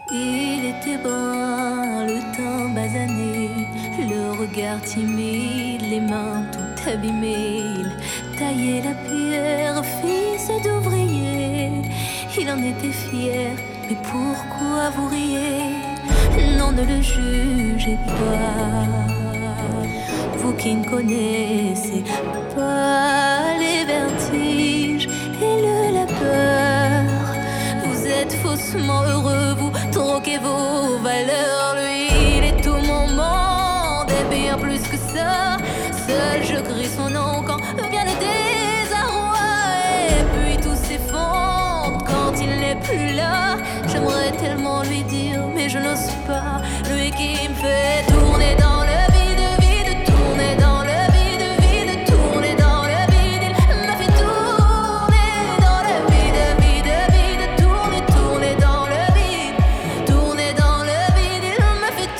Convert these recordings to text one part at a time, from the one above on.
Il était brun, le teint basané, le regard timide, les mains tout abîmées. Il taillait la pierre, fils d'ouvrier. Il en était fier, mais pourquoi vous riez? Non, ne le jugez pas, vous qui ne connaissez pas les vertiges et le labeur. Vous êtes faussement heureux, vous troquez vos valeurs. Lui, il est tout mon monde, et bien plus que ça. Seul je crie son nom quand vient le désarroi. Et puis tout s'effondre quand il n'est plus là. J'aimerais tellement lui dire, mais je n'ose pas. Lui qui me fait tourner dans le vide, vide, tourner dans le vide, vide, tourner dans le vide. Il m'a fait tourner dans le vide, vide, vide, tourner, tourner dans le vide, tourner dans le vide. Il m'a fait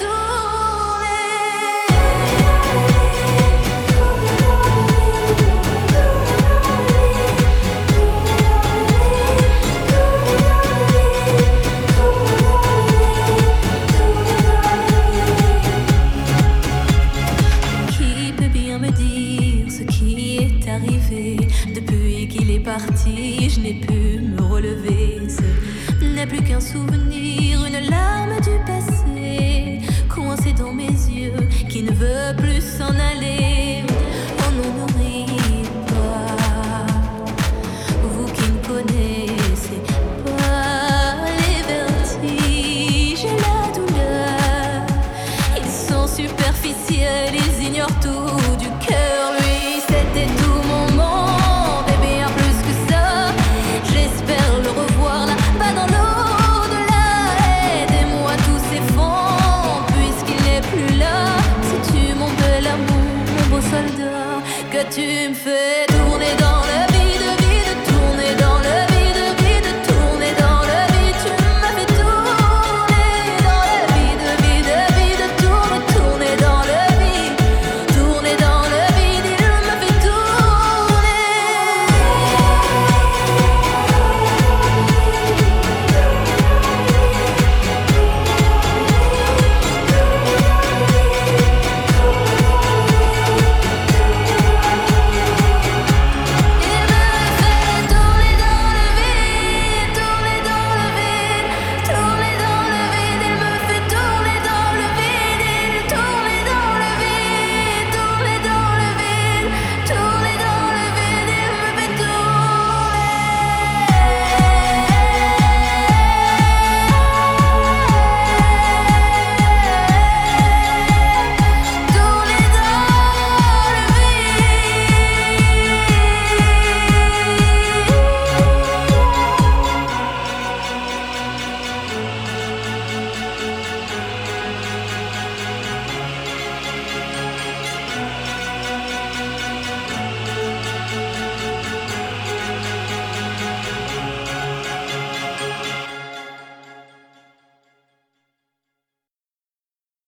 Qui peut bien me dire ce qui est arrivé? Depuis qu'il est parti, je n'ai pu me relever. Ce n'est plus qu'un souvenir, une larme du passé, coincée dans mes yeux, qui ne veut plus s'en aller. Oh non, ne riez pas, vous qui ne connaissez pas les vertiges et la douleur. Ils sont superficiels, ils ignorent tout du cœur. Lui, c'était tout mon monde, et bien plus que ça. J'espère le revoir là-bas dans l'au-delà. Aidez-moi, tout s'effondre puisqu'il n'est plus là. C'est tu mon bel amour, mon beau soldat, que tu me fais tourner dans le